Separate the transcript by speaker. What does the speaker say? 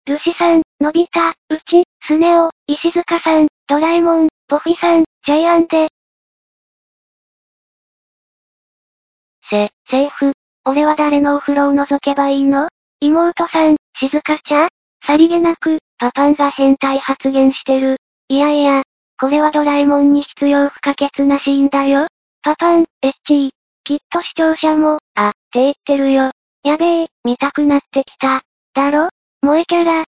Speaker 1: ルシさん、のび太、うち、スネ夫、石塚さん、ドラえもん、ボフィさん、ジャイアンで。セーフ。俺は誰のお風呂を覗けばいいの？妹さん、静香ちゃん？さりげなく、パパンが変態発言してる。いやいや、これはドラえもんに必要不可欠なシーンだよ。パパン、エッチー。きっと視聴者も、って言ってるよ。やべえ、見たくなってきた。だろ？萌えキャラ、